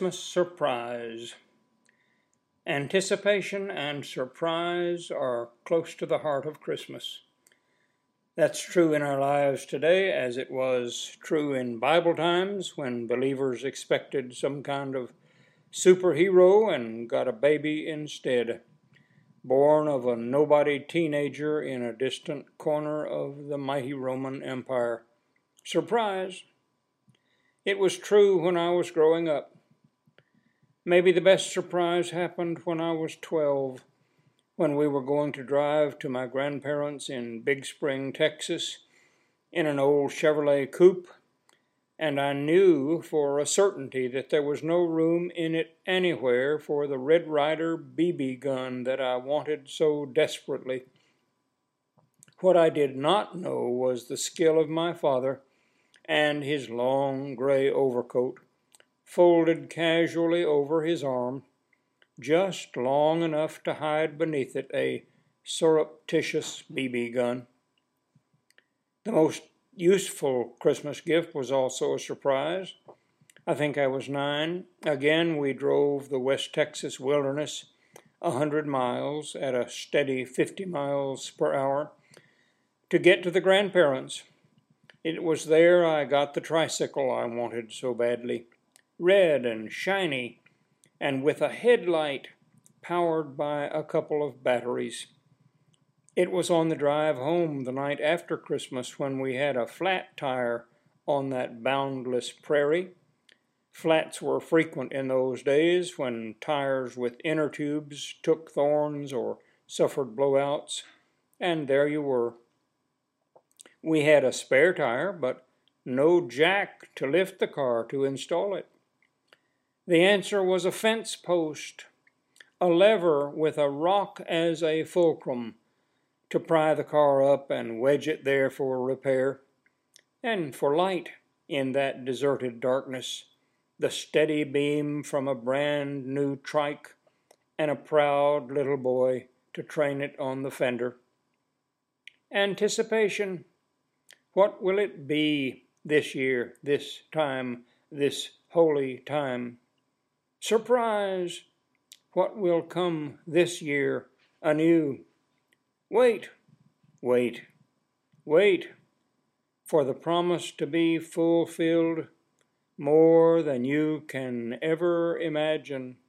Christmas surprise. Anticipation and surprise are close to the heart of Christmas. That's true in our lives today, as it was true in Bible times when believers expected some kind of superhero and got a baby instead, born of a nobody teenager in a distant corner of the mighty Roman Empire. Surprise! It was true when I was growing up. Maybe the best surprise happened when I was 12, when we were going to drive to my grandparents in Big Spring, Texas, in an old Chevrolet coupe, and I knew for a certainty that there was no room in it anywhere for the Red Ryder BB gun that I wanted so desperately. What I did not know was the skill of my father and his long gray overcoat, folded casually over his arm, just long enough to hide beneath it a surreptitious BB gun. The most useful Christmas gift was also a surprise. I think I was 9. Again, we drove the West Texas wilderness 100 miles at a steady 50 miles per hour to get to the grandparents. It was there I got the tricycle I wanted so badly, red and shiny, and with a headlight powered by a couple of batteries. It was on the drive home the night after Christmas when we had a flat tire on that boundless prairie. Flats were frequent in those days when tires with inner tubes took thorns or suffered blowouts, and there you were. We had a spare tire, but no jack to lift the car to install it. The answer was a fence post, a lever with a rock as a fulcrum to pry the car up and wedge it there for repair, and for light in that deserted darkness, the steady beam from a brand new trike, and a proud little boy to train it on the fender. Anticipation. What will it be this year, this time, this holy time? Surprise! What will come this year anew? Wait, wait, wait for the promise to be fulfilled more than you can ever imagine.